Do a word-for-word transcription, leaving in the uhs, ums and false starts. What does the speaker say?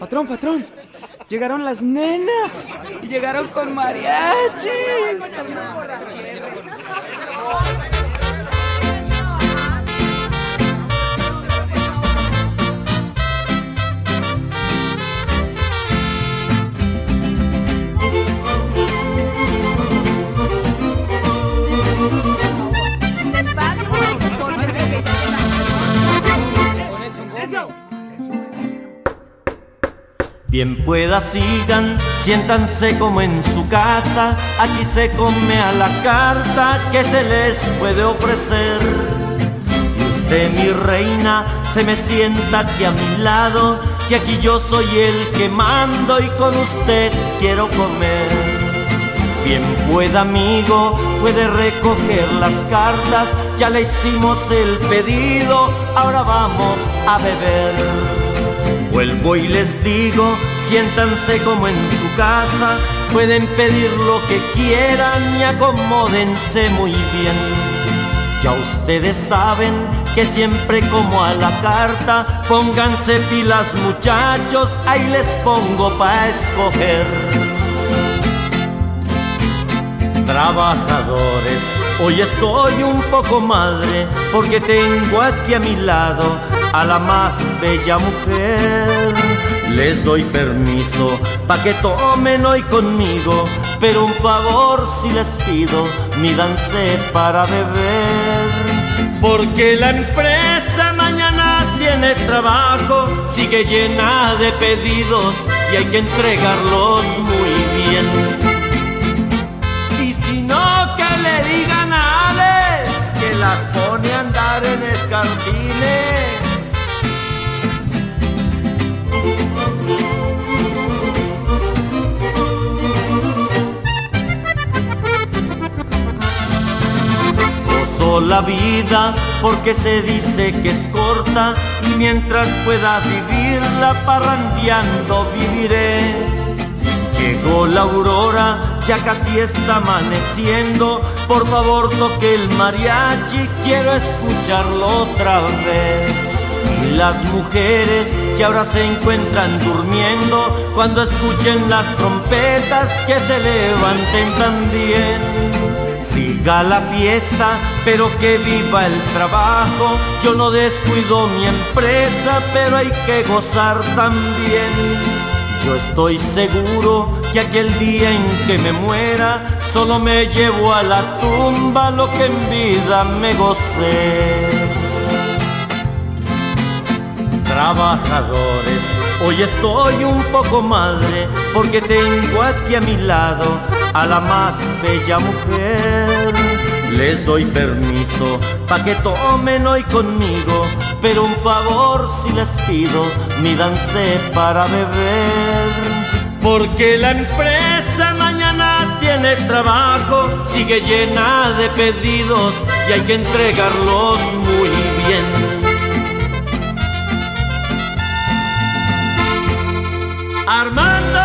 Patrón, patrón, llegaron las nenas y llegaron con mariachi. Despacio, pues, fórmese que ya llegamos. Bien pueda sigan, siéntanse como en su casa. Aquí se come a la carta que se les puede ofrecer. Y usted, mi reina, se me sienta aquí a mi lado, que aquí yo soy el que mando y con usted quiero comer. Bien pueda, amigo, puede recoger las cartas, ya le hicimos el pedido, ahora vamos a beber. Vuelvo y les digo, siéntanse como en su casa, pueden pedir lo que quieran y acomódense muy bien. Ya ustedes saben que siempre como a la carta, pónganse pilas muchachos, ahí les pongo pa' escoger. Trabajadores, hoy estoy un poco madre, porque tengo aquí a mi lado a la más bella mujer. Les doy permiso pa' que tomen hoy conmigo, pero un favor si les pido, mídanse para beber. Porque la empresa mañana tiene trabajo, sigue llena de pedidos y hay que entregarlos muy bien. Y si no, que le digan a Alex que las pone a andar en escarpines. Gozo la vida porque se dice que es corta, y mientras pueda vivirla parrandeando viviré. Llegó la aurora, ya casi está amaneciendo, por favor toque el mariachi, quiero escucharlo otra vez. Y las mujeres que ahora se encuentran durmiendo, cuando escuchen las trompetas que se levanten también. Siga la fiesta, pero que viva el trabajo, yo no descuido mi empresa, pero hay que gozar también. Yo estoy seguro que aquel día en que me muera, solo me llevo a la tumba lo que en vida me gocé. Trabajadores, hoy estoy un poco madre, porque tengo aquí a mi lado a la más bella mujer. Les doy permiso pa' que tomen hoy conmigo, pero un favor si les pido, mídanse para beber. Porque la empresa mañana tiene trabajo, sigue llena de pedidos y hay que entregarlos muy bien. Armando.